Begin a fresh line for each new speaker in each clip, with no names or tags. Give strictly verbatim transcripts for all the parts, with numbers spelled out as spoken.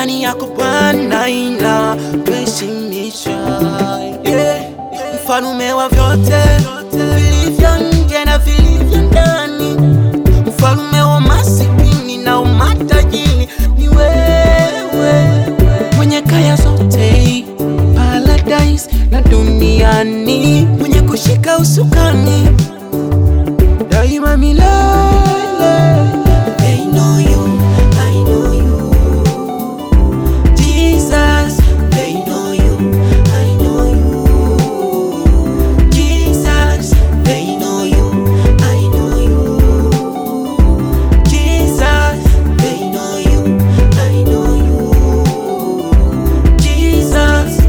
imani yako Bwana inatuheshimisha, yeah. Mfalme wa vyote vilivyo nje na vilivyo ndani, mfalme wa masikini na umatajini ni wewe, mwenye kaya zote paradise na duniani, mwenye kushika usukani daima milele. They know you, I know you, Jesus. They know you, I know you, Jesus. They know you, I know you, Jesus. They know you, I know you, Jesus.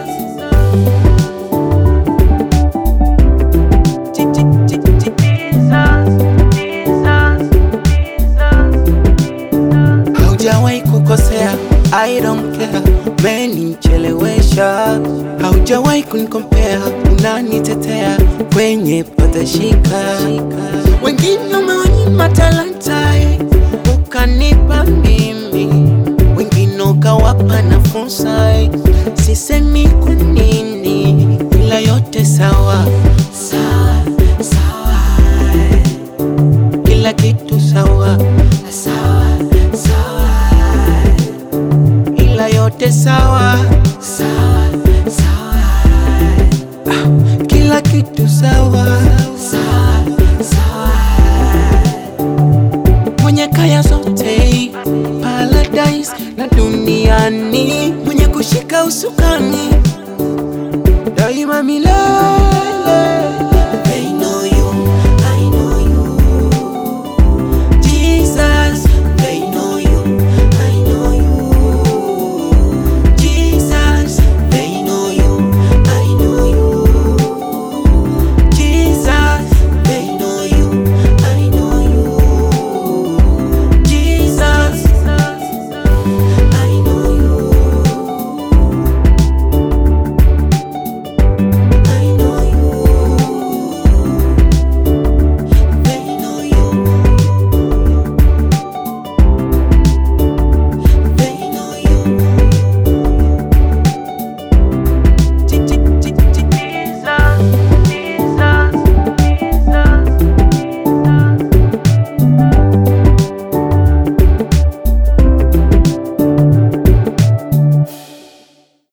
Haujawahi kukosea, I don't care, umenichelewesha. Haujawahi kunikompea, unanitetea kwenye patashika. Wengine umewanyima talanta, ukanipa mimi, wengine ukawapa na fursa. Sisemi kwa nini, ila yote sawa sawa sawa, kila kitu sawa sawa sawa, ila yote sawa sawa sawa, ah, kila kitu sawa sawa sawa, mwenye kaya zote paradise na duniani, mwenye kushika usukani